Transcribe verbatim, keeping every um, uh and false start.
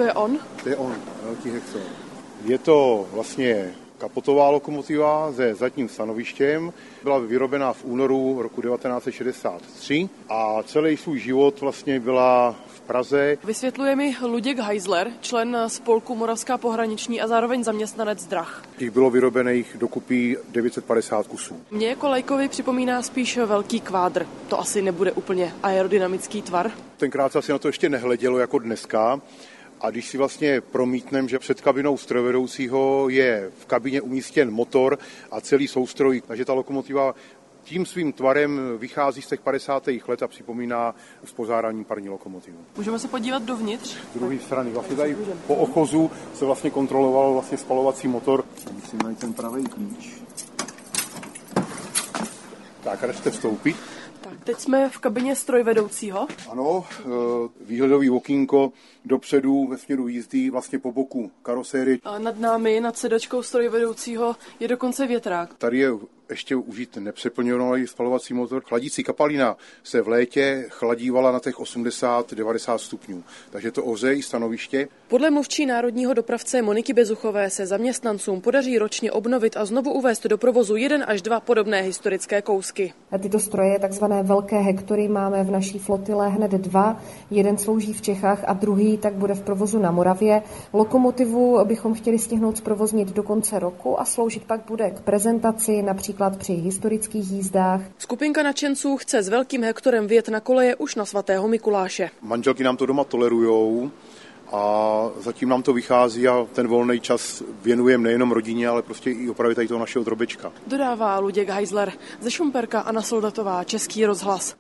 To je on? To je on, velký Hektor. Je to vlastně kapotová lokomotiva se zadním stanovištěm. Byla vyrobená v únoru roku devatenáct set šedesát tři a celý svůj život vlastně byla v Praze. Vysvětluje mi Luděk Heisler, člen spolku Moravská pohraniční a zároveň zaměstnanec drah. Těch bylo vyrobených dokupy devět set padesát kusů. Mně jako laikovi připomíná spíš velký kvádr. To asi nebude úplně aerodynamický tvar. Tenkrát se asi na to ještě nehledělo jako dneska. A když si vlastně promítneme, že před kabinou strojvedoucího je v kabině umístěn motor a celý soustroj, takže ta lokomotiva tím svým tvarem vychází z těch padesátých let a připomíná uspořádání parní lokomotivu. Můžeme se podívat dovnitř? Z druhé strany. Vlastně tady po ochozu se vlastně kontroloval vlastně spalovací motor. Musím najít ten pravý klíč. Tak, a jdete vstoupit. Tak, teď jsme v kabině strojvedoucího. Ano, výhledový okýnko dopředu ve směru jízdy, vlastně po boku karosérie. A nad námi, nad sedačkou strojvedoucího, je dokonce větrák. Tady je ještě užít nepřeplňovaný spalovací motor. Chladící kapalina se v létě chladívala na těch osmdesát devadesát stupňů, takže to ohřeje i stanoviště. Podle mluvčí národního dopravce Moniky Bezuchové se zaměstnancům podaří ročně obnovit a znovu uvést do provozu jeden až dva podobné historické kousky. A tyto stroje, takzvané velké Hektory, máme v naší flotile hned dva. Jeden slouží v Čechách a druhý tak bude v provozu na Moravě. Lokomotivu bychom chtěli stihnout zprovoznit do konce roku a sloužit pak bude k prezentaci, například při historických jízdách. Skupinka nadšenců chce s velkým Hektorem vjet na koleje už na svatého Mikuláše. Manželky nám to doma tolerujou a zatím nám to vychází a ten volný čas věnujeme nejenom rodině, ale prostě i opravě tady toho našeho drobečka. Dodává Luděk Heisler. Ze Šumperka Anna Soldatová, Český rozhlas.